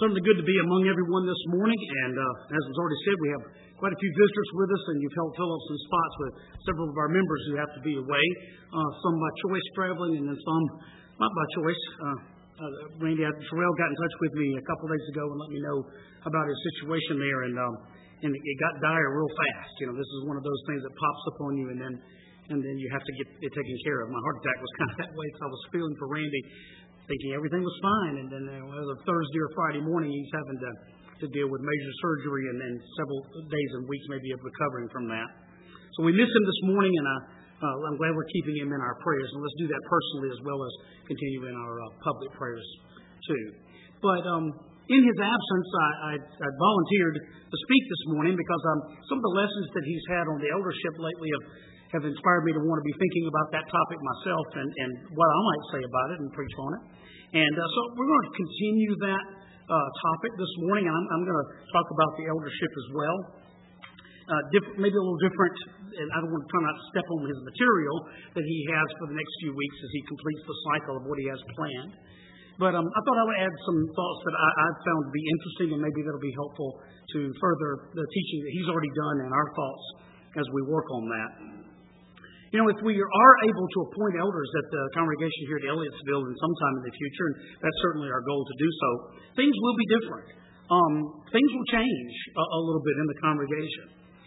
Certainly good to be among everyone this morning, and as was already said, we have quite a few visitors with us, and you've helped fill up some spots with several of our members who have to be away, some by choice traveling, and then some not by choice. Randy Terrell got in touch with me a couple of days ago and let me know about his situation there, and it got dire real fast. You know, this is one of those things that pops up on you, and then you have to get it taken care of. My heart attack was kind of that way, so I was feeling for Randy, thinking everything was fine, and then a Thursday or Friday morning he's having to deal with major surgery and then several days and weeks maybe of recovering from that. So we miss him this morning, and I'm glad we're keeping him in our prayers, and let's do that personally as well as continue in our public prayers too. But in his absence, I volunteered to speak this morning because some of the lessons that he's had on the eldership lately have inspired me to want to be thinking about that topic myself and what I might say about it and preach on it. And so we're going to continue that topic this morning, and I'm going to talk about the eldership as well. Maybe a little different, and I don't want to try not to step on his material that he has for the next few weeks as he completes the cycle of what he has planned. But I thought I would add some thoughts that I've found to be interesting, and maybe that'll be helpful to further the teaching that he's already done and our thoughts as we work on that. You know, if we are able to appoint elders at the congregation here at Elliottsville in some time in the future, and that's certainly our goal to do so, things will be different. Things will change a little bit in the congregation.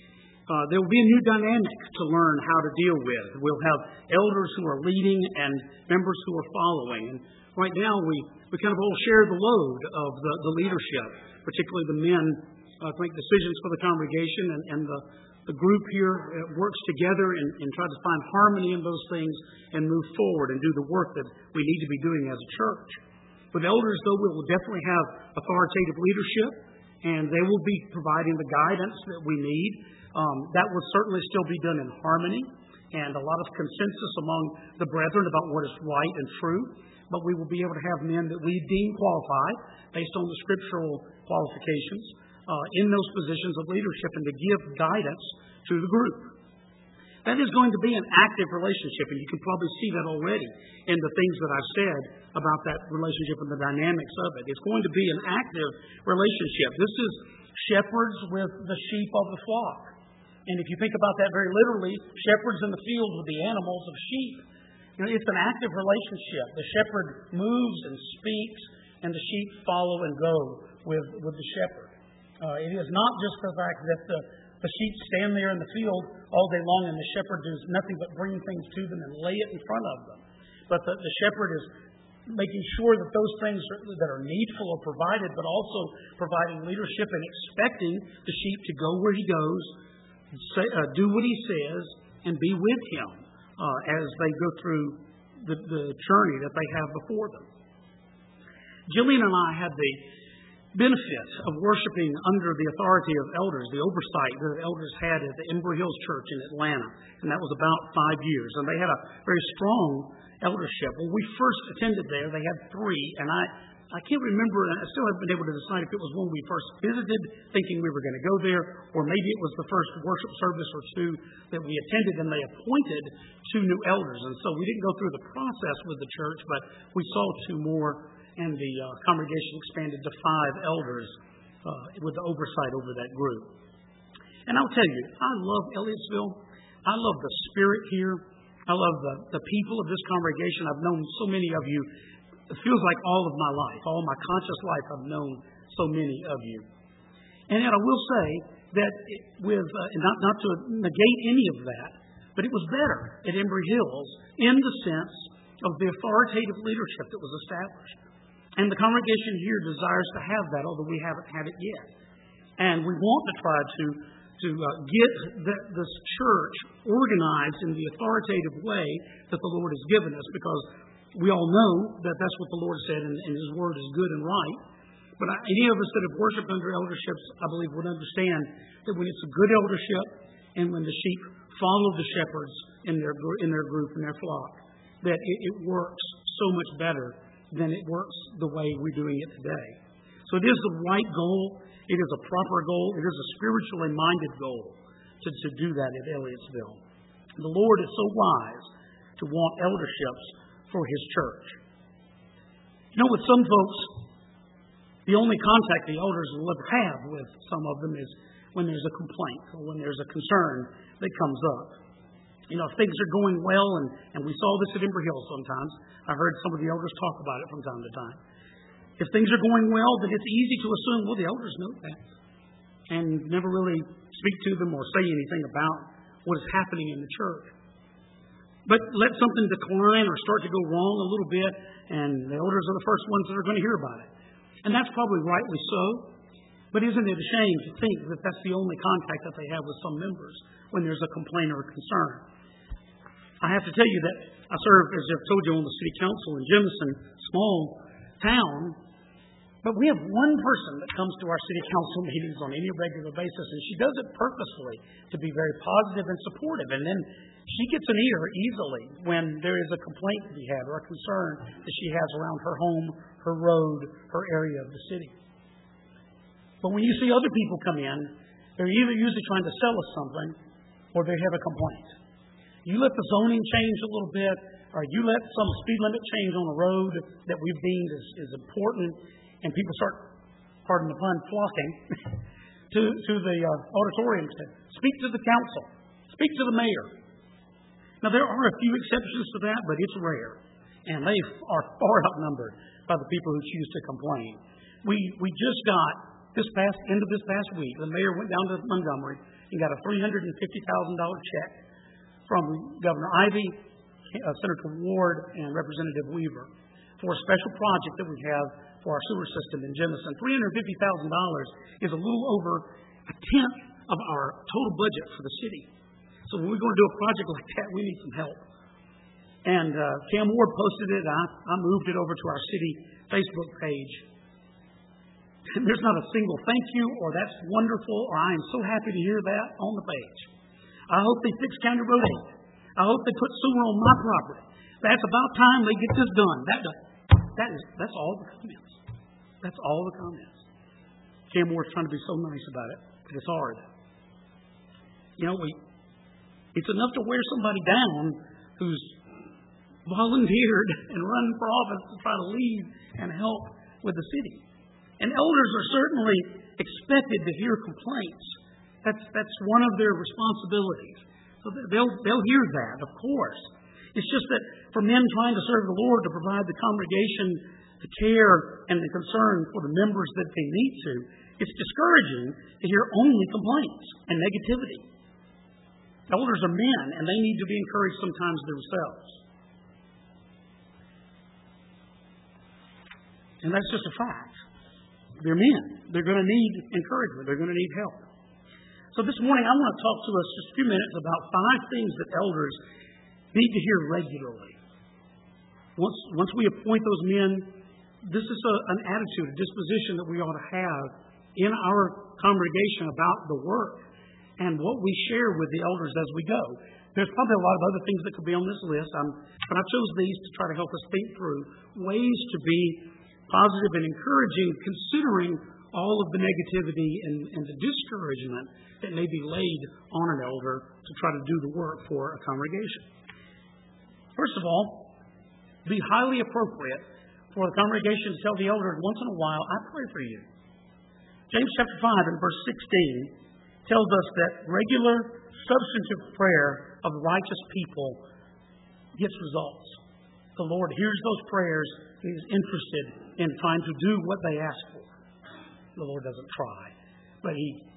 There will be a new dynamic to learn how to deal with. We'll have elders who are leading and members who are following. And right now we kind of all share the load of the leadership, particularly the men make decisions for the congregation, and the group here works together and try to find harmony in those things and move forward and do the work that we need to be doing as a church. With elders, though, we will definitely have authoritative leadership, and they will be providing the guidance that we need. That will certainly still be done in harmony and a lot of consensus among the brethren about what is right and true. But we will be able to have men that we deem qualified based on the scriptural qualifications in those positions of leadership and to give guidance to the group. That is going to be an active relationship, and you can probably see that already in the things that I've said about that relationship and the dynamics of it. It's going to be an active relationship. This is shepherds with the sheep of the flock. And if you think about that very literally, shepherds in the field with the animals of sheep. You know, it's an active relationship. The shepherd moves and speaks, and the sheep follow and go with the shepherd. It is not just the fact that the sheep stand there in the field all day long and the shepherd does nothing but bring things to them and lay it in front of them. But the shepherd is making sure that those things that are needful are provided, but also providing leadership and expecting the sheep to go where he goes, do what he says, and be with him as they go through the journey that they have before them. Jillian and I had the benefit of worshiping under the authority of elders, the oversight that elders had at the Embry Hills Church in Atlanta, and that was about 5 years. And they had a very strong eldership. When we first attended there, they had 3, and I can't remember, and I still haven't been able to decide if it was when we first visited, thinking we were going to go there, or maybe it was the first worship service or 2 that we attended, and they appointed 2 new elders. And so we didn't go through the process with the church, but we saw 2 more, and the congregation expanded to 5 elders with the oversight over that group. And I'll tell you, I love Elliottsville. I love the spirit here. I love the people of this congregation. I've known so many of you. It feels like all of my life, all my conscious life, I've known so many of you. And yet I will say that not to negate any of that, but it was better at Embry Hills in the sense of the authoritative leadership that was established. And the congregation here desires to have that, although we haven't had it yet. And we want to try to get this church organized in the authoritative way that the Lord has given us, because we all know that that's what the Lord said, and His Word is good and right. But any of us that have worshipped under elderships, I believe, would understand that when it's a good eldership and when the sheep follow the shepherds in their group, in their flock, that it works so much better than it works the way we're doing it today. So it is the right goal. It is a proper goal. It is a spiritually minded goal to do that at Elliottsville. The Lord is so wise to want elderships for His church. You know, with some folks, The only contact the elders will ever have with some of them is when there's a complaint or when there's a concern that comes up. You know, if things are going well, and we saw this at Ember Hill sometimes. I've heard some of the elders talk about it from time to time. If things are going well, then it's easy to assume, well, the elders know that, and never really speak to them or say anything about what is happening in the church. But let something decline or start to go wrong a little bit, and the elders are the first ones that are going to hear about it. And that's probably rightly so. But isn't it a shame to think that that's the only contact that they have with some members when there's a complaint or a concern? I have to tell you that I serve, as I've told you, on the city council in Jemison, small town. But we have one person that comes to our city council meetings on any regular basis, and she does it purposefully to be very positive and supportive. And then she gets an ear easily when there is a complaint to be had or a concern that she has around her home, her road, her area of the city. But when you see other people come in, they're either usually trying to sell us something or they have a complaint. You let the zoning change a little bit, or you let some speed limit change on a road that we've deemed is important, and people start, pardon the pun, flocking to the auditorium to speak to the council, speak to the mayor. Now, there are a few exceptions to that, but it's rare, and they are far outnumbered by the people who choose to complain. We just got end of this past week, the mayor went down to Montgomery and got a $350,000 check from Governor Ivey, Senator Ward, and Representative Weaver for a special project that we have for our sewer system in Jemison. $350,000 is a little over a tenth of our total budget for the city. So when we're going to do a project like that, we need some help. And Cam Ward posted it. I moved it over to our city Facebook page. And there's not a single thank you or that's wonderful or I am so happy to hear that on the page. I hope they fix County Road 8. I hope they put sewer on my property. That's about time they get this done. That's all the comments. That's all the comments. Cam Ward's trying to be so nice about it, but it's hard. You know, it's enough to wear somebody down who's volunteered and run for office to try to lead and help with the city. And elders are certainly expected to hear complaints. That's one of their responsibilities. So they'll hear that, of course. It's just that for men trying to serve the Lord to provide the congregation the care and the concern for the members that they need to, it's discouraging to hear only complaints and negativity. Elders are men, and they need to be encouraged sometimes themselves. And that's just a fact. They're men. They're going to need encouragement. They're going to need help. So this morning, I want to talk to us just a few minutes about 5 things that elders need to hear regularly. Once we appoint those men, this is an attitude, a disposition that we ought to have in our congregation about the work and what we share with the elders as we go. There's probably a lot of other things that could be on this list, but I chose these to try to help us think through ways to be positive and encouraging, considering all of the negativity and the discouragement that may be laid on an elder to try to do the work for a congregation. First of all, be highly appropriate for the congregation to tell the elder once in a while, I pray for you. James chapter 5 and verse 16 tells us that regular substantive prayer of righteous people gets results. The Lord hears those prayers. He is interested in trying to do what they ask for. The Lord doesn't try, but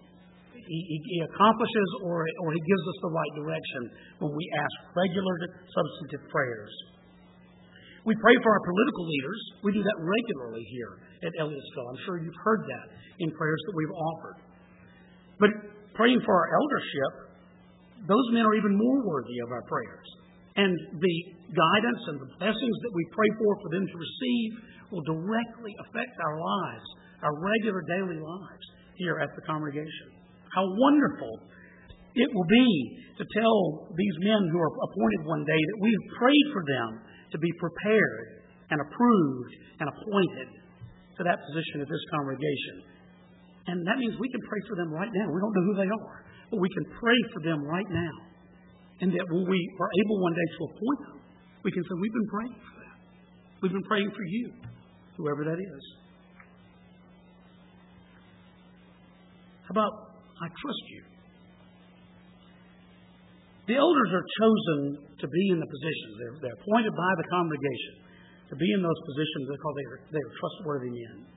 He accomplishes or He gives us the right direction when we ask regular substantive prayers. We pray for our political leaders. We do that regularly here at Elliottsville. I'm sure you've heard that in prayers that we've offered. But praying for our eldership, those men are even more worthy of our prayers. And the guidance and the blessings that we pray for them to receive will directly affect our lives, our regular daily lives here at the congregation. How wonderful it will be to tell these men who are appointed one day that we have prayed for them to be prepared and approved and appointed to that position at this congregation. And that means we can pray for them right now. We don't know who they are, but we can pray for them right now. And that when we are able one day to appoint them, we can say, we've been praying for them. We've been praying for you, whoever that is. How about, I trust you? The elders are chosen to be in the positions. They're appointed by the congregation to be in those positions because they are trustworthy men.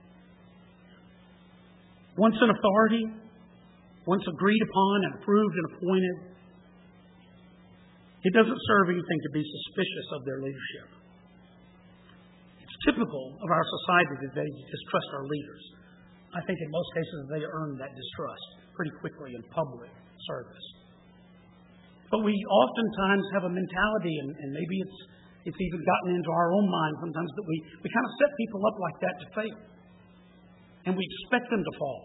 Once in authority, once agreed upon and approved and appointed, it doesn't serve anything to be suspicious of their leadership. It's typical of our society that they distrust our leaders. I think in most cases they earn that distrust pretty quickly in public service. But we oftentimes have a mentality, and maybe it's even gotten into our own mind sometimes, that we kind of set people up like that to fail. And we expect them to fall.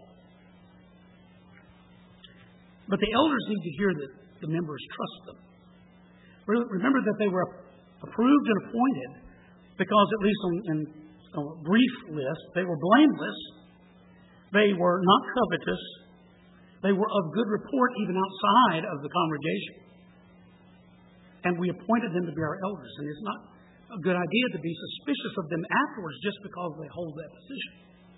But the elders need to hear that the members trust them. Remember that they were approved and appointed because, at least in a brief list, they were blameless, they were not covetous, they were of good report even outside of the congregation. And we appointed them to be our elders. And it's not a good idea to be suspicious of them afterwards just because they hold that position.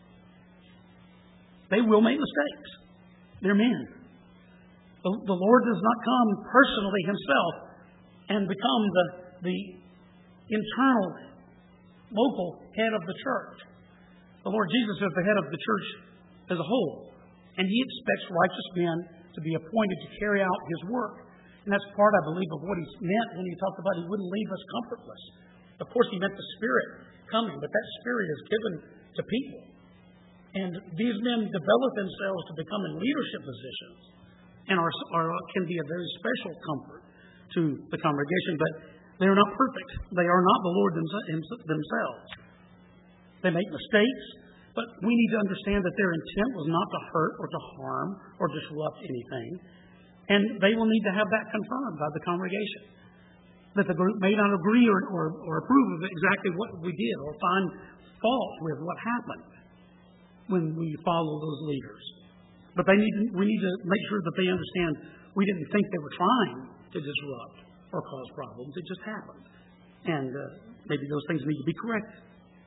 They will make mistakes. They're men. The Lord does not come personally Himself and become the internal, local head of the church. The Lord Jesus is the head of the church as a whole. And He expects righteous men to be appointed to carry out His work. And that's part, I believe, of what He meant when He talked about He wouldn't leave us comfortless. Of course, He meant the Spirit coming, but that Spirit is given to people. And these men develop themselves to become in leadership positions and can be a very special comfort to the congregation. But they are not perfect. They are not the Lord themselves. They make mistakes, but we need to understand that their intent was not to hurt or to harm or disrupt anything. And they will need to have that confirmed by the congregation. That the group may not agree or approve of exactly what we did or find fault with what happened when we follow those leaders. But we need to make sure that they understand we didn't think they were trying to disrupt or cause problems. It just happened. And maybe those things need to be corrected.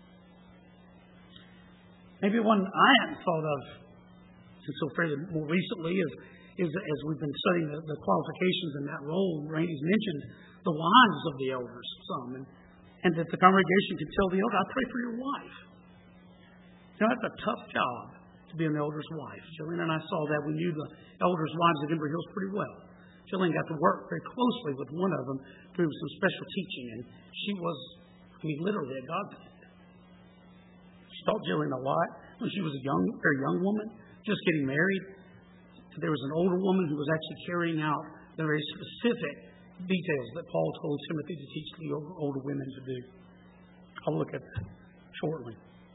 Maybe one I hadn't thought of until fairly more recently is as we've been studying the qualifications in that role. Randy's mentioned the wives of the elders some, and that the congregation could tell the elder, I pray for your wife. You know, that's a tough job to be an elder's wife. Jillian and I saw that. We knew the elders' wives at Embry Hills pretty well. Jillian got to work very closely with one of them doing some special teaching, and she was, literally a godsend. She taught Jillian a lot when she was a very young woman, just getting married. There was an older woman who was actually carrying out the very specific details that Paul told Timothy to teach the older women to do. I'll look at that shortly.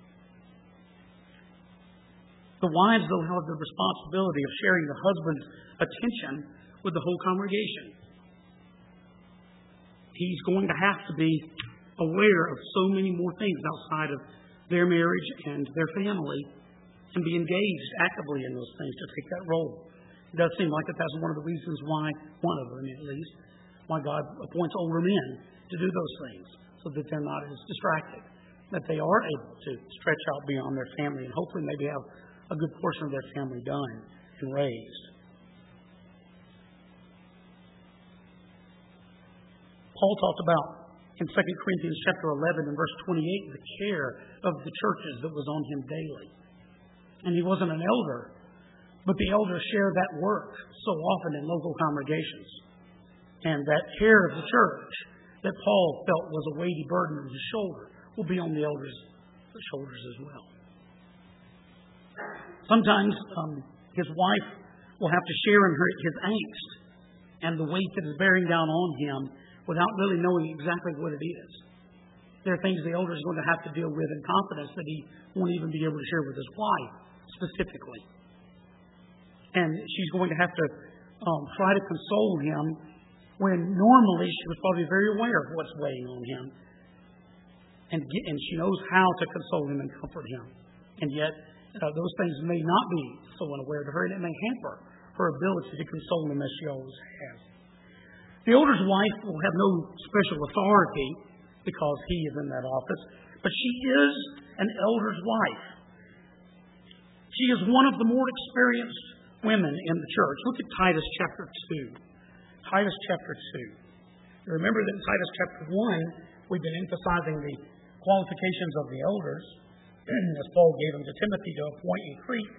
The wives, though, have the responsibility of sharing the husband's attention with the whole congregation. He's going to have to be aware of so many more things outside of their marriage and their family and be engaged actively in those things to take that role. It does seem like that's one of the reasons why, one of them at least, why God appoints older men to do those things, so that they're not as distracted, that they are able to stretch out beyond their family and hopefully maybe have a good portion of their family done and raised. Paul talked about in 2 Corinthians chapter 11 and verse 28 the care of the churches that was on him daily. And he wasn't an elder, but the elders share that work so often in local congregations. And that care of the church that Paul felt was a weighty burden on his shoulder will be on the elders' shoulders as well. Sometimes his wife will have to share in his angst and the weight that is bearing down on him without really knowing exactly what it is. There are things the elder is going to have to deal with in confidence that he won't even be able to share with his wife specifically. And she's going to have to try to console him when normally she was probably very aware of what's weighing on him. And she knows how to console him and comfort him. And yet, those things may not be so unaware to her, and it may hamper her ability to console him as she always has. The elder's wife will have no special authority because he is in that office, but she is an elder's wife. She is one of the more experienced women in the church. Look at Titus chapter 2. Titus chapter 2. Remember that in Titus chapter 1, we've been emphasizing the qualifications of the elders, as Paul gave them to Timothy to appoint in Crete.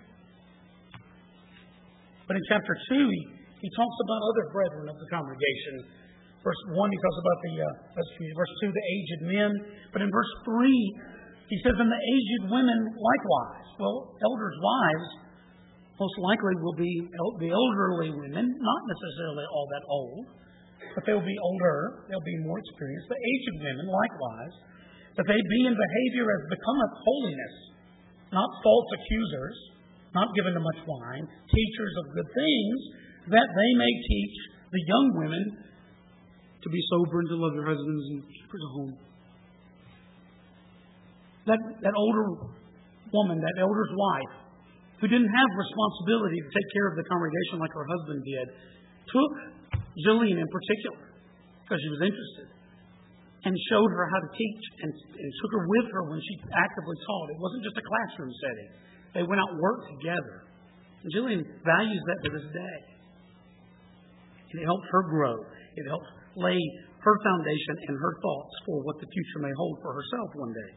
But in chapter 2, he talks about other brethren of the congregation. Verse 1, he talks about verse 2, the aged men. But in verse 3, he says, and the aged women likewise. Well, elders' wives most likely will be the elderly women, not necessarily all that old, but they'll be older, they'll be more experienced. The aged women likewise, that they be in behavior as becometh holiness, not false accusers, not given to much wine, teachers of good things, that they may teach the young women to be sober and to love their husbands and keep at home. That older woman, that elder's wife, who didn't have responsibility to take care of the congregation like her husband did, took Jillian in particular, because she was interested, and showed her how to teach and took her with her when she actively taught. It wasn't just a classroom setting. They went out and worked together. And Jillian values that to this day. And it helped her grow. It helped lay her foundation and her thoughts for what the future may hold for herself one day.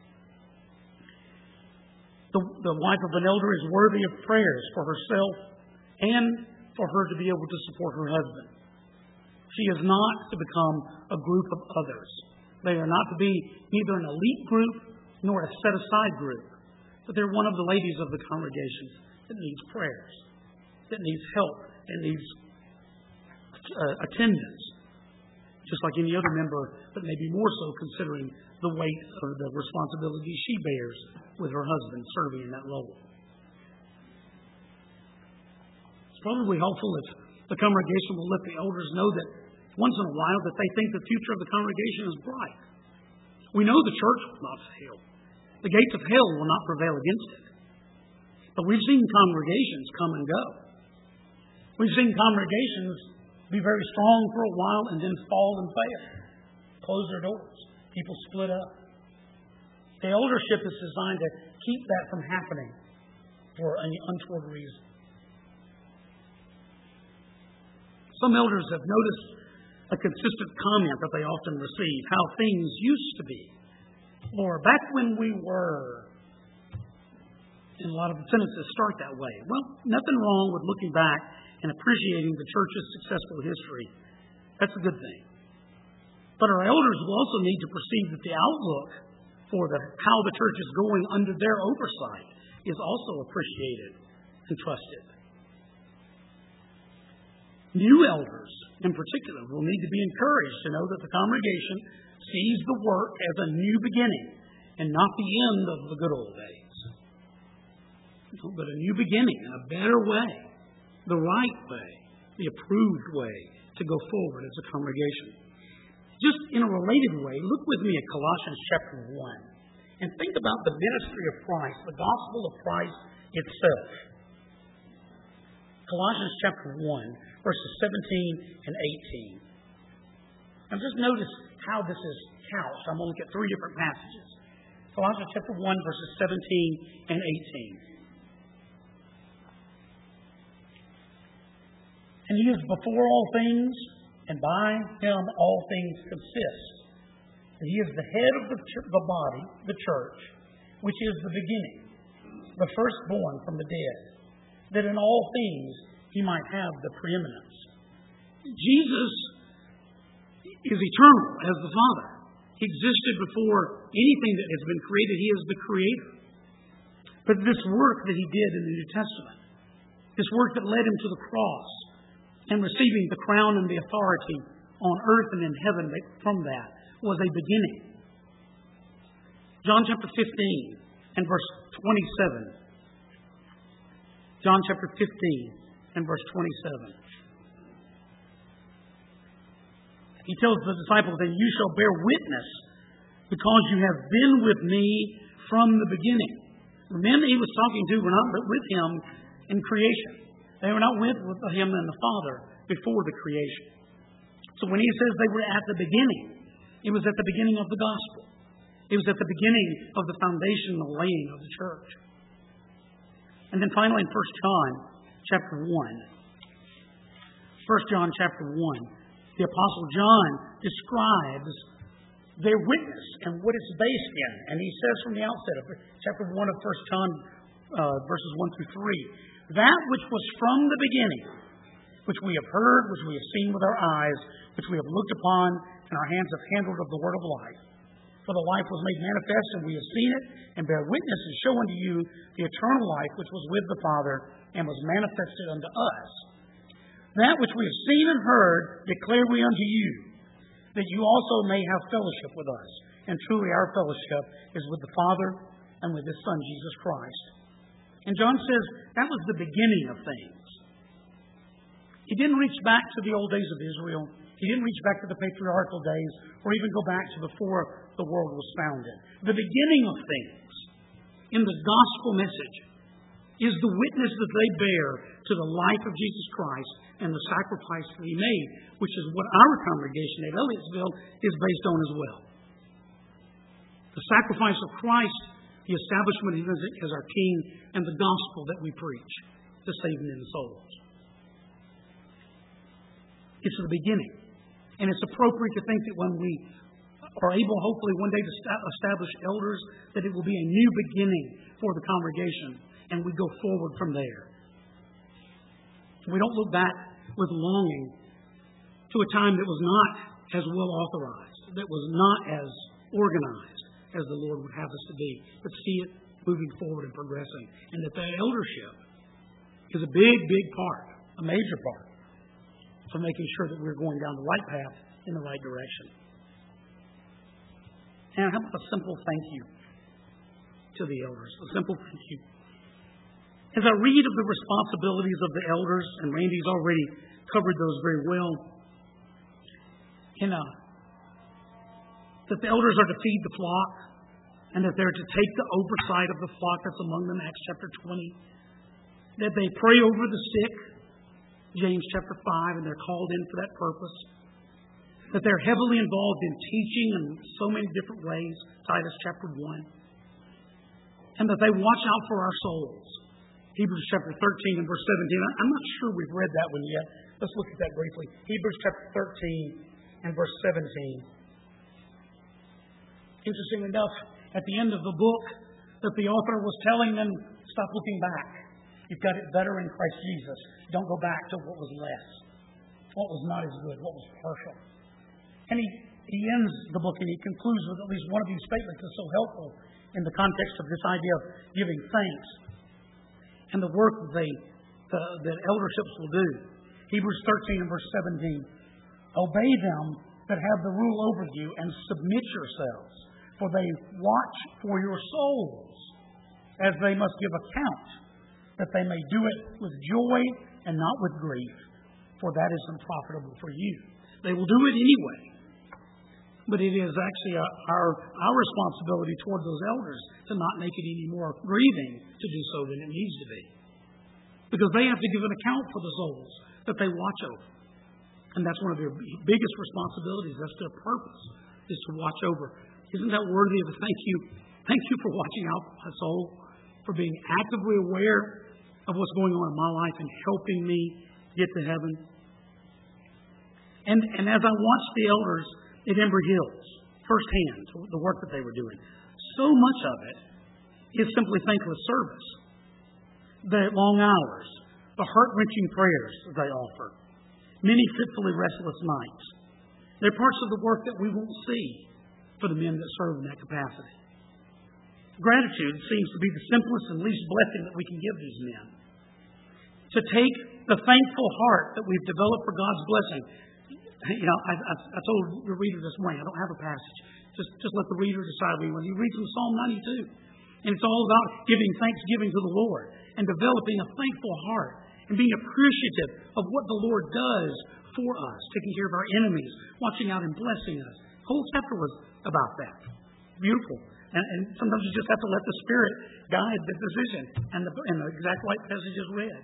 The wife of an elder is worthy of prayers for herself and for her to be able to support her husband. She is not to become a group of others. They are not to be neither an elite group nor a set-aside group. But they're one of the ladies of the congregation that needs prayers, that needs help, that needs attendance. Just like any other member, but maybe more so considering the weight of the responsibility she bears with her husband serving in that role. It's probably helpful if the congregation will let the elders know that once in a while that they think the future of the congregation is bright. We know the church will not fail. The gates of hell will not prevail against it. But we've seen congregations come and go. We've seen congregations be very strong for a while and then fall and fail. Close their doors. People split up. The eldership is designed to keep that from happening for an untoward reason. Some elders have noticed a consistent comment that they often receive, how things used to be, or back when we were. And a lot of the sentences start that way. Well, nothing wrong with looking back and appreciating the church's successful history. That's a good thing. But our elders will also need to perceive that the outlook for how the church is going under their oversight is also appreciated and trusted. New elders, in particular, will need to be encouraged to know that the congregation sees the work as a new beginning and not the end of the good old days. But a new beginning and a better way, the right way, the approved way to go forward as a congregation. Just in a related way, look with me at Colossians chapter 1 and think about the ministry of Christ, the gospel of Christ itself. Colossians chapter 1, verses 17 and 18. Now just notice how this is couched. I'm going to look at three different passages. Colossians chapter 1, verses 17 and 18. And He is before all things, and by Him all things consist. And He is the head of the body, the church, which is the beginning, the firstborn from the dead, that in all things He might have the preeminence. Jesus is eternal as the Father. He existed before anything that has been created. He is the Creator. But this work that He did in the New Testament, this work that led Him to the cross, and receiving the crown and the authority on earth and in heaven from that was a beginning. John chapter 15 and verse 27. John chapter 15 and verse 27. He tells the disciples, "And you shall bear witness, because you have been with me from the beginning." The men that He was talking to were not with Him in creation. They were not with Him and the Father before the creation. So when He says they were at the beginning, it was at the beginning of the gospel. It was at the beginning of the foundational laying of the church. And then finally in 1 John chapter 1. 1 John chapter 1. The Apostle John describes their witness and what it's based in. And he says from the outset of chapter 1 of 1 John, verses 1 through 3, that which was from the beginning, which we have heard, which we have seen with our eyes, which we have looked upon, and our hands have handled of the word of life. For the life was made manifest, and we have seen it, and bear witness and show unto you the eternal life which was with the Father, and was manifested unto us. That which we have seen and heard declare we unto you, that you also may have fellowship with us. And truly our fellowship is with the Father and with His Son, Jesus Christ. And John says that was the beginning of things. He didn't reach back to the old days of Israel. He didn't reach back to the patriarchal days or even go back to before the world was founded. The beginning of things in the gospel message is the witness that they bear to the life of Jesus Christ and the sacrifice that He made, which is what our congregation at Elliottsville is based on as well. The sacrifice of Christ, the establishment of Him as our King, and the gospel that we preach to save men's souls. It's the beginning. And it's appropriate to think that when we are able, hopefully, one day to establish elders, that it will be a new beginning for the congregation, and we go forward from there. We don't look back with longing to a time that was not as well authorized, that was not as organized as the Lord would have us to be, but see it moving forward and progressing. And that eldership is a big, big part, a major part, for making sure that we're going down the right path in the right direction. And how about a simple thank you to the elders? A simple thank you. As I read of the responsibilities of the elders, and Randy's already covered those very well, that the elders are to feed the flock, and that they're to take the oversight of the flock that's among them, Acts chapter 20. That they pray over the sick, James chapter 5, and they're called in for that purpose. That they're heavily involved in teaching in so many different ways, Titus chapter 1. And that they watch out for our souls, Hebrews chapter 13 and verse 17. I'm not sure we've read that one yet. Let's look at that briefly. Hebrews chapter 13 and verse 17. Interesting enough, at the end of the book, that the author was telling them, stop looking back. You've got it better in Christ Jesus. Don't go back to what was less, what was not as good, what was partial. And he ends the book and he concludes with at least one of these statements that's so helpful in the context of this idea of giving thanks and the work that elderships will do. Hebrews 13 and verse 17. Obey them that have the rule over you and submit yourselves, for they watch for your souls, as they must give account, that they may do it with joy and not with grief, for that is unprofitable for you. They will do it anyway. But it is actually our responsibility toward those elders to not make it any more grieving to do so than it needs to be. Because they have to give an account for the souls that they watch over. And that's one of their biggest responsibilities. That's their purpose, is to watch over. Isn't that worthy of a thank you? Thank you for watching out for my soul, for being actively aware of what's going on in my life and helping me get to heaven. And as I watched the elders at Embry Hills, firsthand, the work that they were doing, so much of it is simply thankless service. The long hours, the heart-wrenching prayers that they offer, many fitfully restless nights. They're parts of the work that we won't see for the men that serve in that capacity. Gratitude seems to be the simplest and least blessing that we can give these men. To take the thankful heart that we've developed for God's blessing. I told the reader this morning, I don't have a passage. Just let the reader decide when he reads from Psalm 92. And it's all about giving thanksgiving to the Lord and developing a thankful heart and being appreciative of what the Lord does for us, taking care of our enemies, watching out and blessing us. The whole chapter was about that. Beautiful. And sometimes you just have to let the Spirit guide the decision and the exact right passage is read.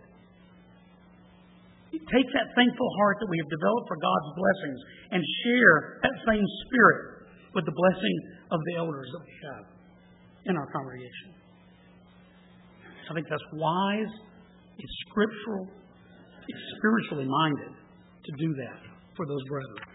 Take that thankful heart that we have developed for God's blessings and share that same spirit with the blessing of the elders that we have in our congregation. I think that's wise It's scriptural. It's spiritually minded to do that for those brethren.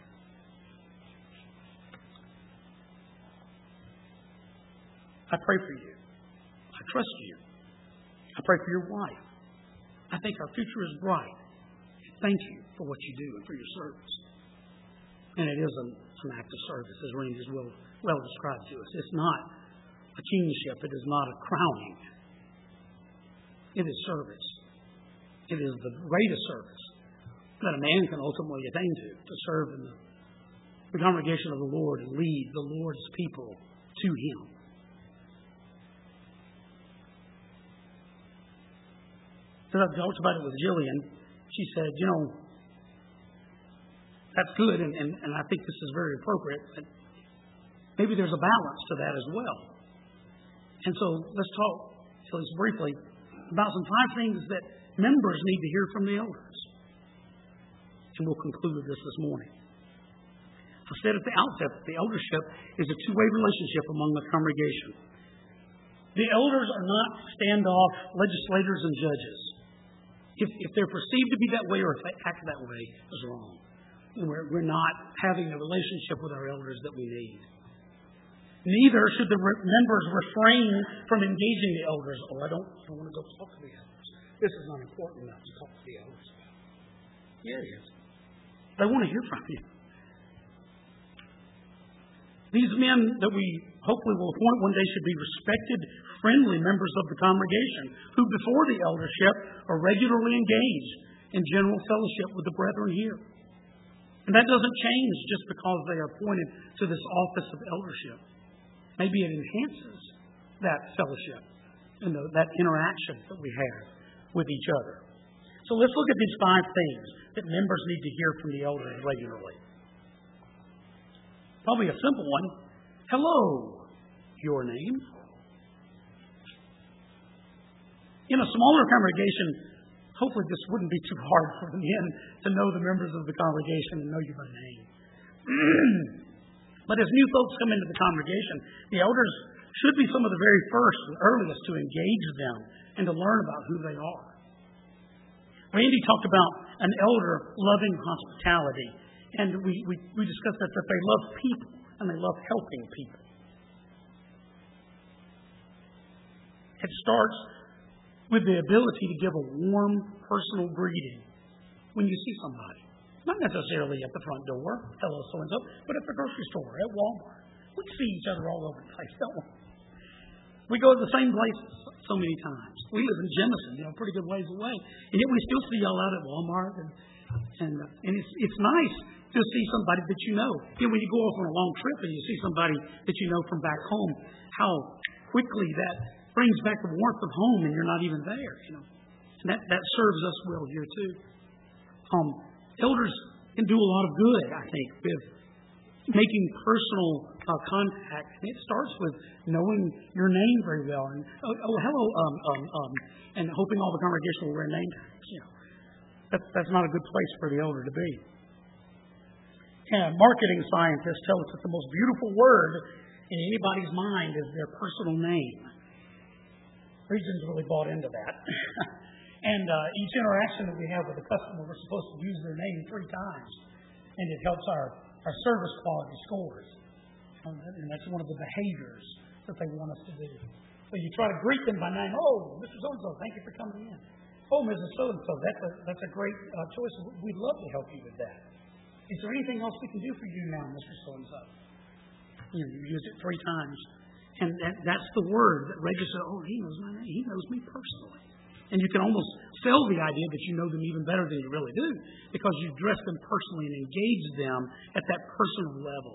I pray for you. I trust you. I pray for your wife. I think our future is bright. Thank you for what you do and for your service. And it is an act of service, as Randy has well described to us. It's not a kingship. It is not a crowning. It is service. It is the greatest service that a man can ultimately attain to serve in the congregation of the Lord and lead the Lord's people to Him. As I talked about it with Jillian, she said, that's good, and I think this is very appropriate, but maybe there's a balance to that as well. And so let's talk, at least briefly, about some 5 things that members need to hear from the elders. And we'll conclude with this morning. I said at the outset that the eldership is a two-way relationship among the congregation. The elders are not standoff legislators and judges. If they're perceived to be that way or if they act that way, it's wrong. We're not having the relationship with our elders that we need. Neither should the members refrain from engaging the elders. I don't want to go talk to the elders. This is not important enough to talk to the elders about. Yeah, it is. They want to hear from you. These men that we hopefully will appoint one day should be respected, friendly members of the congregation who, before the eldership, are regularly engaged in general fellowship with the brethren here. And that doesn't change just because they are appointed to this office of eldership. Maybe it enhances that fellowship and that interaction that we have with each other. So let's look at these 5 things that members need to hear from the elders regularly. Probably a simple one. Hello, your name. In a smaller congregation, hopefully this wouldn't be too hard for the men to know the members of the congregation and know you by name. But as new folks come into the congregation, the elders should be some of the very first and earliest to engage them and to learn about who they are. Randy talked about an elder loving hospitality, and we discussed that they love people and they love helping people. It starts with the ability to give a warm, personal greeting when you see somebody. Not necessarily at the front door, hello so-and-so, but at the grocery store, at Walmart. We see each other all over the place, don't we? We go to the same places so many times. We live in Jemison, pretty good ways away. And yet we still see y'all out at Walmart. And it's nice to see somebody that you know. When you go off on a long trip and you see somebody that you know from back home, how quickly that brings back the warmth of home and you're not even there. And that serves us well here too. Elders can do a lot of good, I think, with making personal contact. And it starts with knowing your name very well. And hello, and hoping all the congregation will wear name tags. That's not a good place for the elder to be. And marketing scientists tell us that the most beautiful word in anybody's mind is their personal name. Regions really bought into that. And each interaction that we have with a customer, we're supposed to use their name 3 times. And it helps our service quality scores. And that's one of the behaviors that they want us to do. So you try to greet them by name. Oh, Mr. So-and-so, thank you for coming in. Oh, Mrs. So-and-so, that's a great choice. We'd love to help you with that. Is there anything else we can do for you now, Mr. So-and-so? You use it 3 times. And that's the word that registers. Oh, he knows my name. He knows me personally. And you can almost sell the idea that you know them even better than you really do because you dress them personally and engage them at that personal level.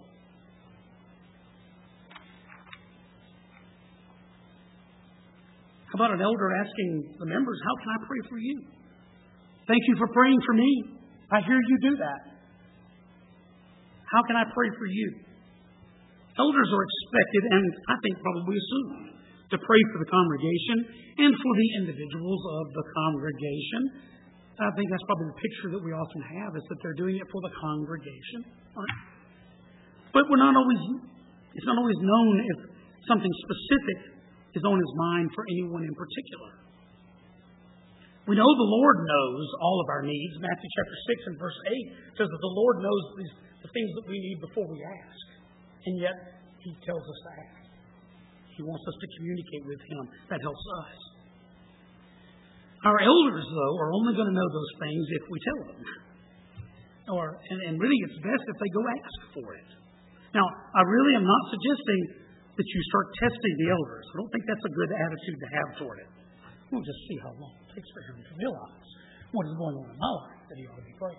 How about an elder asking the members, how can I pray for you? Thank you for praying for me. I hear you do that. How can I pray for you? Elders are expected, and I think probably assumed, to pray for the congregation and for the individuals of the congregation. I think that's probably the picture that we often have, is that they're doing it for the congregation. Right? But it's not always known if something specific is on his mind for anyone in particular. We know the Lord knows all of our needs. Matthew chapter 6 and verse 8 says that the Lord knows the things that we need before we ask. And yet, He tells us to ask. He wants us to communicate with Him. That helps us. Our elders, though, are only going to know those things if we tell them. And really, it's best if they go ask for it. Now, I really am not suggesting that you start testing the elders. I don't think that's a good attitude to have toward it. We'll just see how long it takes for him to realize what is going on in my life that he ought to be praying.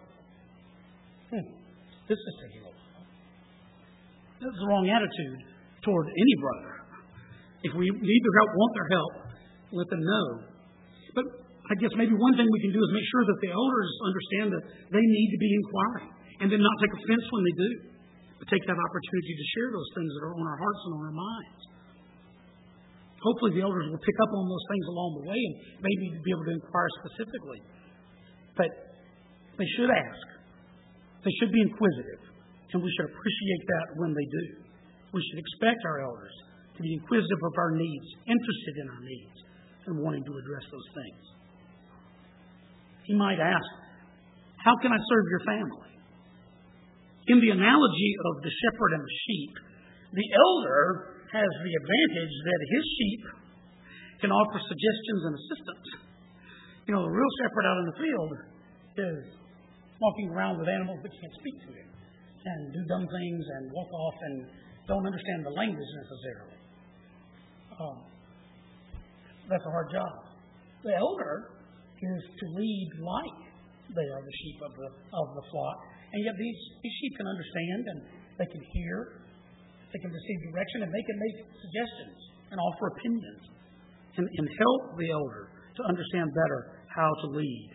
This is taking a while. That's the wrong attitude toward any brother. If we need their help, want their help, let them know. But I guess maybe one thing we can do is make sure that the elders understand that they need to be inquiring and then not take offense when they do, but take that opportunity to share those things that are on our hearts and on our minds. Hopefully the elders will pick up on those things along the way and maybe be able to inquire specifically. But they should ask. They should be inquisitive. And we should appreciate that when they do. We should expect our elders to be inquisitive of our needs, interested in our needs, and wanting to address those things. He might ask, how can I serve your family? In the analogy of the shepherd and the sheep, the elder has the advantage that his sheep can offer suggestions and assistance. You know, the real shepherd out in the field is walking around with animals that can't speak to him and do dumb things and walk off and don't understand the language necessarily. That's a hard job. The elder is to lead like they are the sheep of the flock, and yet these sheep can understand and they can hear. They can receive direction, and they can make suggestions and offer opinions and help the elder to understand better how to lead.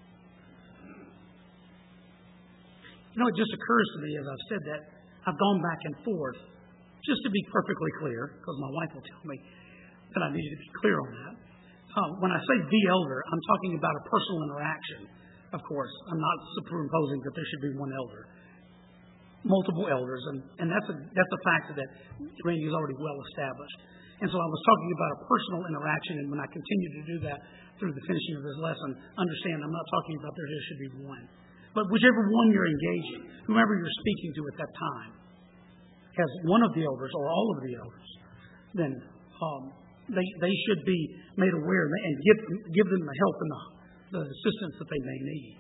You know, it just occurs to me as I've said that, I've gone back and forth, just to be perfectly clear, because my wife will tell me that I need to be clear on that. When I say the elder, I'm talking about a personal interaction, of course. I'm not superimposing that there should be one elder. Multiple elders, and that's a fact that Randy is already well established. And so I was talking about a personal interaction, and when I continue to do that through the finishing of this lesson, understand I'm not talking about there should be one. But whichever one you're engaging, whomever you're speaking to at that time, as one of the elders or all of the elders, then they should be made aware and give them the help and the assistance that they may need.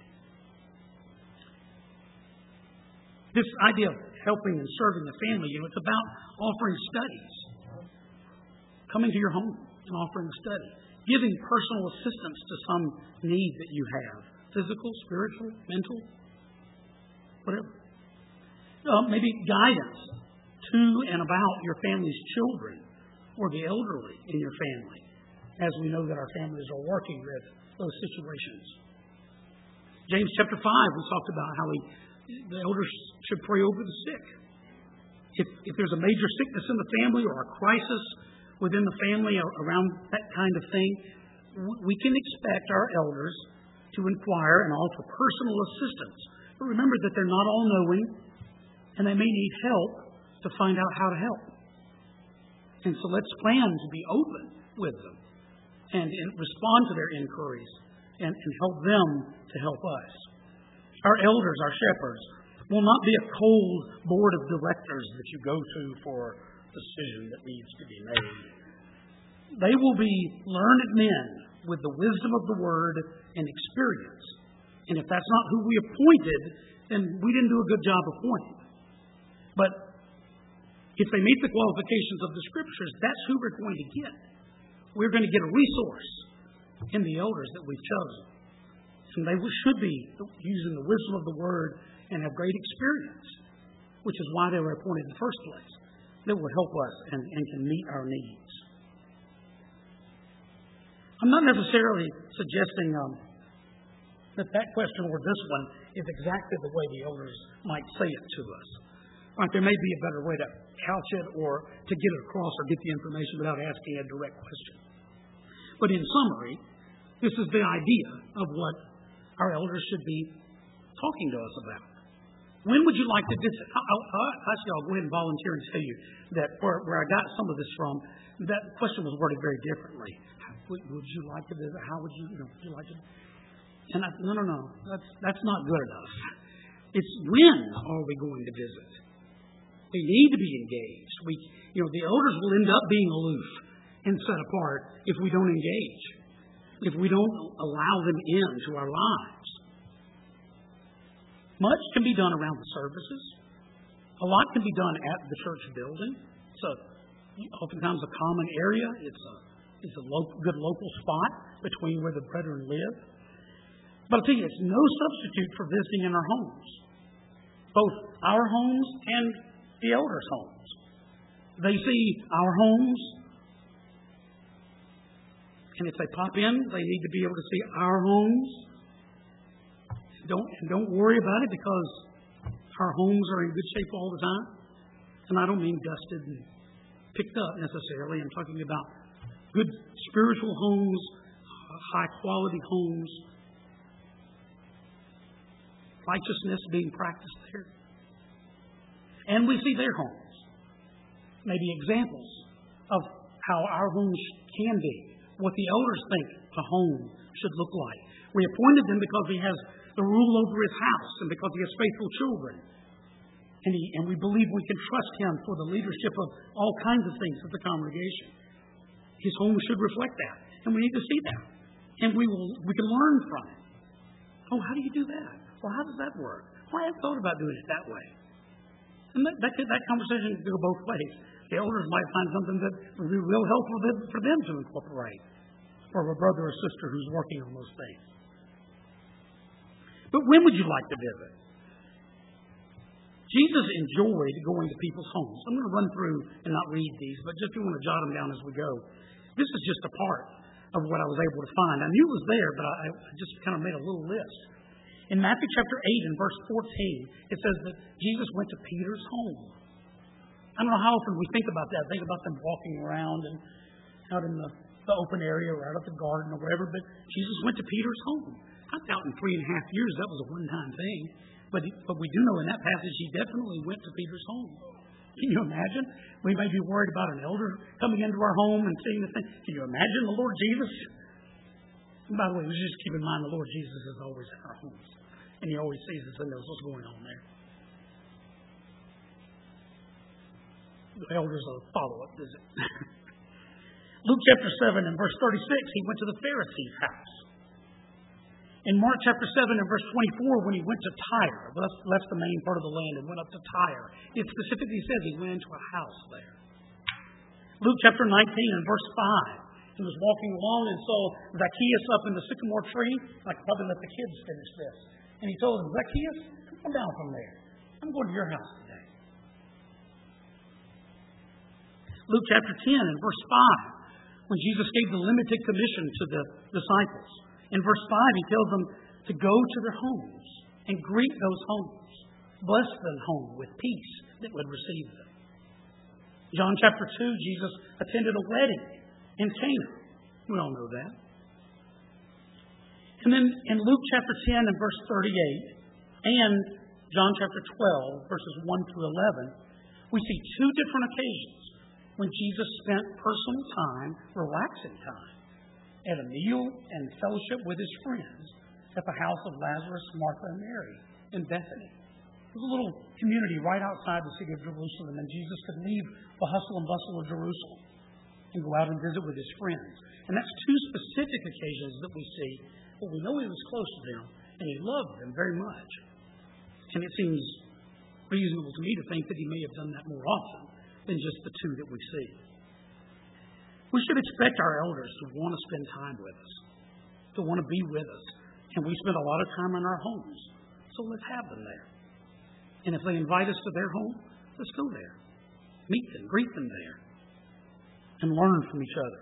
This idea of helping and serving the family, it's about offering studies. Coming to your home and offering a study. Giving personal assistance to some need that you have. Physical, spiritual, mental, whatever. Maybe guidance to and about your family's children or the elderly in your family, as we know that our families are working with those situations. James chapter 5, we talked about how the elders should pray over the sick. If there's a major sickness in the family or a crisis within the family around that kind of thing, we can expect our elders to inquire and offer personal assistance. But remember that they're not all knowing, and they may need help to find out how to help. And so let's plan to be open with them and respond to their inquiries and help them to help us. Our elders, our shepherds, will not be a cold board of directors that you go to for a decision that needs to be made. They will be learned men with the wisdom of the Word and experience. And if that's not who we appointed, then we didn't do a good job appointing. But if they meet the qualifications of the Scriptures, that's who we're going to get. We're going to get a resource in the elders that we've chosen. And they should be using the wisdom of the Word and have great experience, which is why they were appointed in the first place, that will help us and can meet our needs. I'm not necessarily suggesting that question or this one is exactly the way the elders might say it to us. Right, there may be a better way to couch it or to get it across or get the information without asking a direct question. But in summary, this is the idea of what our elders should be talking to us about. When would you like to actually, I'll go ahead and volunteer and tell you that where I got some of this from, that question was worded very differently. Would you like to visit? How would you like to? And no. That's not good enough. It's when are we going to visit? We need to be engaged. The elders will end up being aloof and set apart if we don't engage, if we don't allow them into our lives. Much can be done around the services. A lot can be done at the church building. So oftentimes a common area. It's a good local spot between where the brethren live. But I'll tell you, it's no substitute for visiting in our homes, both our homes and the elders' homes. They see our homes, and if they pop in, they need to be able to see our homes. Don't worry about it, because our homes are in good shape all the time. And I don't mean dusted and picked up necessarily. I'm talking about good spiritual homes, high quality homes, righteousness being practiced there. And we see their homes, maybe examples of how our homes can be, what the elders think a home should look like. We appointed them because he has the rule over his house and because he has faithful children. And we believe we can trust him for the leadership of all kinds of things at the congregation. His home should reflect that. And we need to see that. And we can learn from it. Oh, how do you do that? Well, how does that work? Well, I haven't thought about doing it that way. And that conversation can go both ways. The elders might find something that would be real helpful for them to incorporate, or a brother or sister who's working on those things. But when would you like to visit? Jesus enjoyed going to people's homes. I'm going to run through and not read these, but just if you want to jot them down as we go. This is just a part of what I was able to find. I knew it was there, but I just kind of made a little list. In Matthew chapter 8 and verse 14, it says that Jesus went to Peter's home. I don't know how often we think about that. Think about them walking around and out in the open area or out at the garden or wherever, but Jesus went to Peter's home. I doubt in 3.5 years that was a one-time thing, but we do know in that passage he definitely went to Peter's home. Can you imagine? We may be worried about an elder coming into our home and seeing the thing. Can you imagine the Lord Jesus? And by the way, let's just keep in mind the Lord Jesus is always in our homes. And he always sees us and knows what's going on there. The elders will follow up visit. Luke chapter 7 and verse 36, he went to the Pharisee's house. In Mark chapter 7 and verse 24, when he went to Tyre, left the main part of the land and went up to Tyre, it specifically says he went into a house there. Luke chapter 19 and verse 5, he was walking along and saw Zacchaeus up in the sycamore tree. I could probably let the kids finish this. And he told him, Zacchaeus, come down from there. I'm going to your house today. Luke chapter 10 and verse 5, when Jesus gave the limited commission to the disciples. In verse 5, he tells them to go to their homes and greet those homes. Bless them home with peace that would receive them. John chapter 2, Jesus attended a wedding in Cana. We all know that. And then in Luke chapter 10 and verse 38 and John chapter 12, verses 1 through 11, we see two different occasions when Jesus spent personal time, relaxing time, at a meal and fellowship with his friends at the house of Lazarus, Martha, and Mary in Bethany. It was a little community right outside the city of Jerusalem, and Jesus could leave the hustle and bustle of Jerusalem and go out and visit with his friends. And that's two specific occasions that we see, but we know he was close to them, and he loved them very much. And it seems reasonable to me to think that he may have done that more often than just the two that we see. We should expect our elders to want to spend time with us, to want to be with us. And we spend a lot of time in our homes, so let's have them there. And if they invite us to their home, let's go there. Meet them, greet them there, and learn from each other.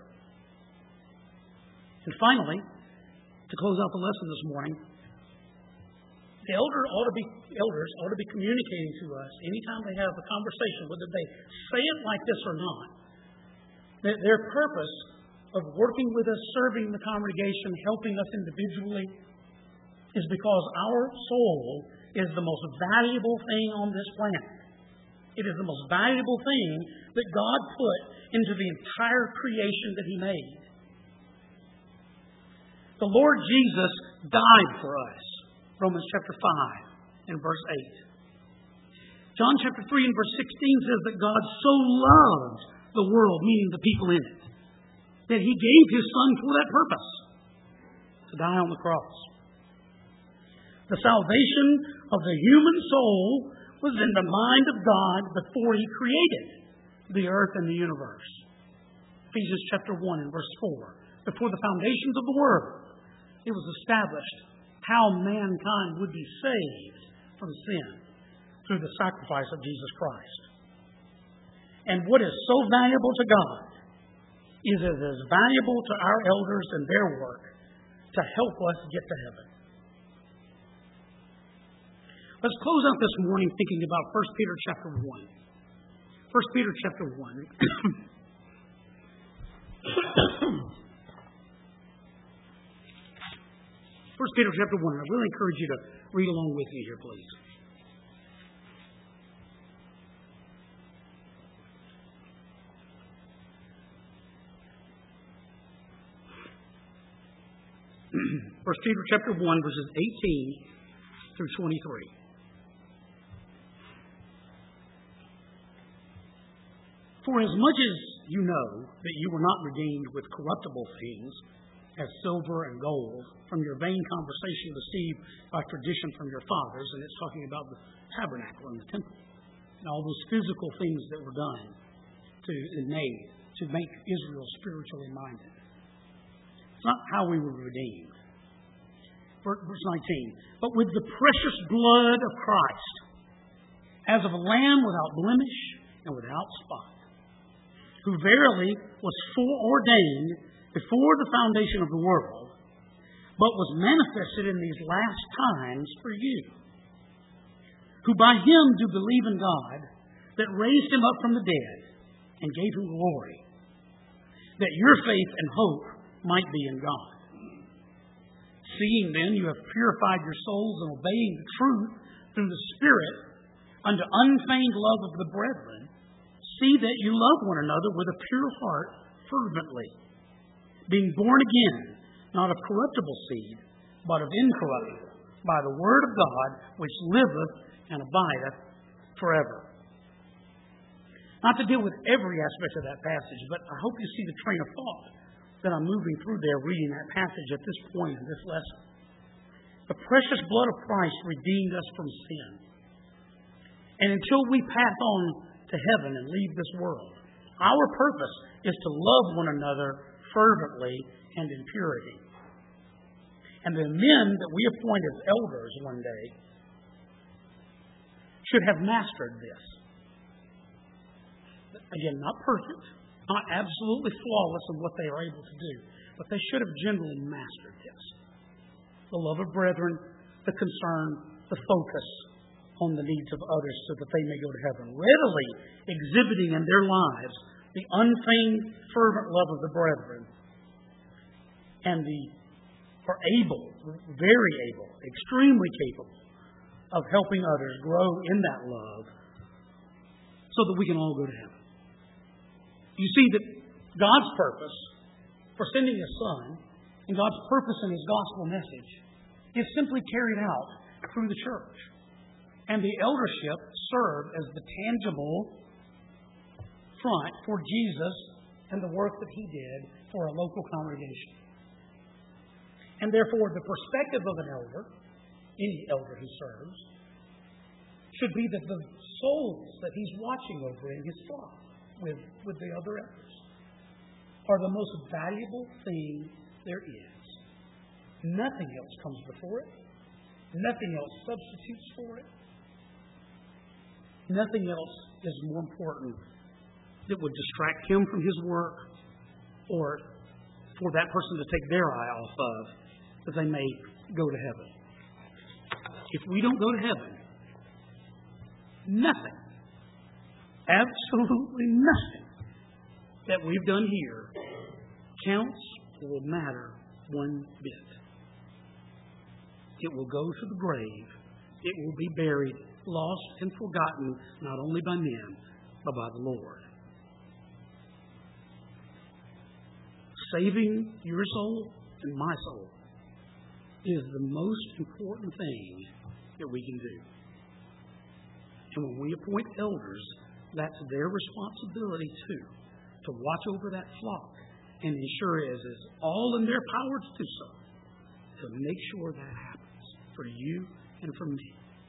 And finally, to close out the lesson this morning, the elders ought to be communicating to us anytime they have a conversation, whether they say it like this or not. Their purpose of working with us, serving the congregation, helping us individually, is because our soul is the most valuable thing on this planet. It is the most valuable thing that God put into the entire creation that he made. The Lord Jesus died for us. Romans chapter 5 and verse 8. John chapter 3 and verse 16 says that God so loved the world, meaning the people in it, that He gave His Son for that purpose, to die on the cross. The salvation of the human soul was in the mind of God before He created the earth and the universe. Ephesians chapter 1 and verse 4. Before the foundations of the world, it was established how mankind would be saved from sin through the sacrifice of Jesus Christ. And what is so valuable to God is it is valuable to our elders and their work to help us get to heaven. Let's close out this morning thinking about 1 Peter chapter 1. 1 Peter chapter 1. 1 Peter chapter 1. I really encourage you to read along with me here, please. First Peter chapter 1, verses 18 through 23. For as much as you know that you were not redeemed with corruptible things, as silver and gold, from your vain conversation received by tradition from your fathers, and it's talking about the tabernacle and the temple, and all those physical things that were done and made to make Israel spiritually minded. It's not how we were redeemed. Verse 19. But with the precious blood of Christ, as of a lamb without blemish and without spot, who verily was foreordained before the foundation of the world, but was manifested in these last times for you, who by Him do believe in God, that raised Him up from the dead and gave Him glory, that your faith and hope might be in God. Seeing then you have purified your souls in obeying the truth through the Spirit unto unfeigned love of the brethren, see that you love one another with a pure heart fervently, being born again, not of corruptible seed, but of incorruptible, by the word of God, which liveth and abideth forever. Not to deal with every aspect of that passage, but I hope you see the train of thought that I'm moving through there reading that passage at this point in this lesson. The precious blood of Christ redeemed us from sin. And until we pass on to heaven and leave this world, our purpose is to love one another fervently and in purity. And the men that we appoint as elders one day should have mastered this. Again, not perfect, not absolutely flawless in what they are able to do, but they should have generally mastered this. The love of brethren, the concern, the focus on the needs of others so that they may go to heaven, readily exhibiting in their lives the unfeigned, fervent love of the brethren, and are able, very able, extremely capable of helping others grow in that love so that we can all go to heaven. You see that God's purpose for sending His Son and God's purpose in His gospel message is simply carried out through the church. And the eldership served as the tangible front for Jesus and the work that He did for a local congregation. And therefore, the perspective of an elder, any elder who serves, should be that the souls that he's watching over in his flock with the other elders are the most valuable thing there is. Nothing else comes before it. Nothing else substitutes for it. Nothing else is more important that would distract him from his work or for that person to take their eye off of that they may go to heaven. If we don't go to heaven, nothing, absolutely nothing that we've done here counts or will matter one bit. It will go to the grave. It will be buried, lost and forgotten, not only by men, but by the Lord. Saving your soul and my soul is the most important thing that we can do. And when we appoint elders, that's their responsibility too, to watch over that flock and ensure it is all in their power to do so, to make sure that happens for you and for me.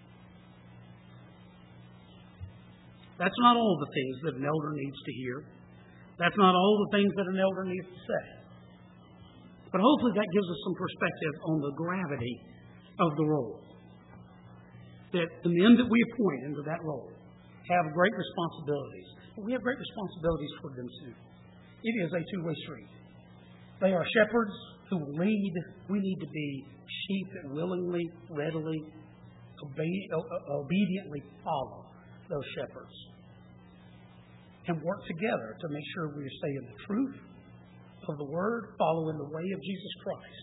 That's not all the things that an elder needs to hear. That's not all the things that an elder needs to say. But hopefully that gives us some perspective on the gravity of the role. That the men that we appoint into that role have great responsibilities. But we have great responsibilities for them too. It is a two-way street. They are shepherds who will lead. We need to be sheep that willingly, readily, obediently follow those shepherds. And work together to make sure we stay in the truth of the Word, following the way of Jesus Christ.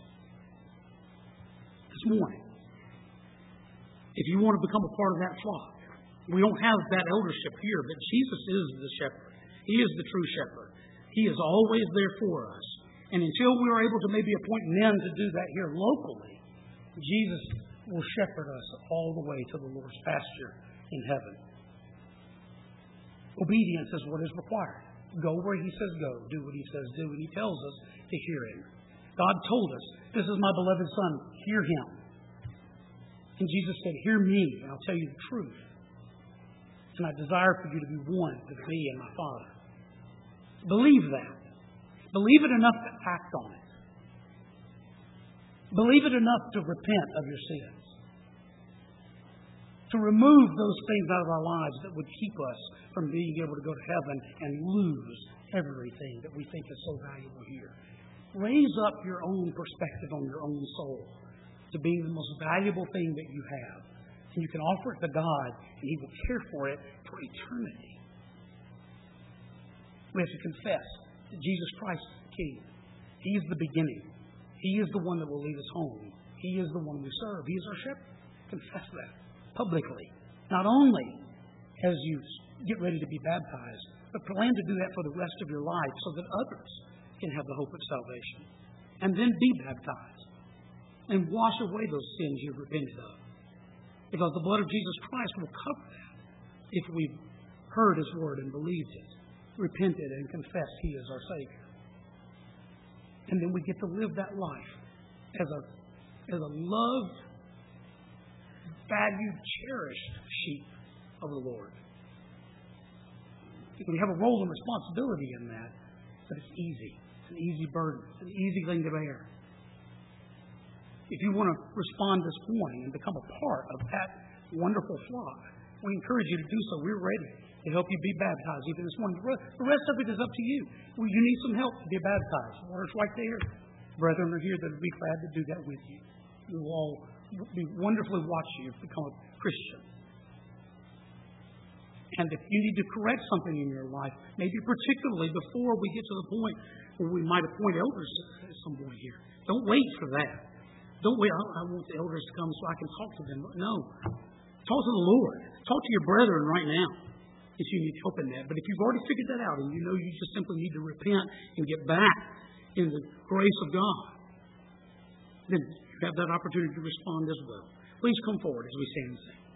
This morning, if you want to become a part of that flock, we don't have that eldership here, but Jesus is the shepherd. He is the true shepherd. He is always there for us. And until we are able to maybe appoint men to do that here locally, Jesus will shepherd us all the way to the Lord's pasture in heaven. Obedience is what is required. Go where He says go. Do what He says do. And He tells us to hear Him. God told us, "This is my beloved Son. Hear Him." And Jesus said, "Hear me, and I'll tell you the truth. And I desire for you to be one with me and my Father." Believe that. Believe it enough to act on it. Believe it enough to repent of your sins. To remove those things out of our lives that would keep us from being able to go to heaven and lose everything that we think is so valuable here. Raise up your own perspective on your own soul to being the most valuable thing that you have. And you can offer it to God, and He will care for it for eternity. We have to confess that Jesus Christ is the King. He is the beginning. He is the one that will lead us home. He is the one we serve. He is our shepherd. Confess that publicly. Not only as you get ready to be baptized, but plan to do that for the rest of your life so that others can have the hope of salvation. And then be baptized and wash away those sins you've repented of. Because the blood of Jesus Christ will cover that if we've heard His word and believed it, repented and confessed He is our Savior. And then we get to live that life as a loved, valued, cherished sheep of the Lord. We have a role and responsibility in that, but it's easy. It's an easy burden. It's an easy thing to bear. If you want to respond this morning and become a part of that wonderful flock, we encourage you to do so. We're ready to help you be baptized even this morning. The rest of it is up to you. Well, you need some help to be baptized. Water's right there. Brethren are here that would be glad to do that with you. We will all be wonderfully watch you become a Christian. And if you need to correct something in your life, maybe particularly before we get to the point where we might appoint elders at some point here, don't wait for that. Don't wait, I want the elders to come so I can talk to them. No. Talk to the Lord. Talk to your brethren right now if you need help in that. But if you've already figured that out and you know you just simply need to repent and get back in the grace of God, then you have that opportunity to respond as well. Please come forward as we stand and sing.